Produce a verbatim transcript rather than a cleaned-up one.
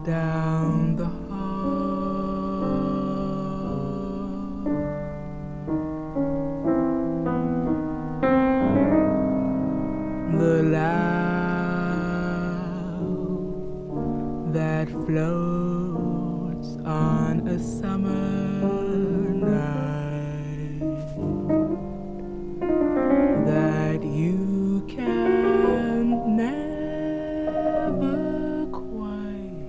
down the hall. The laugh that floats on a summer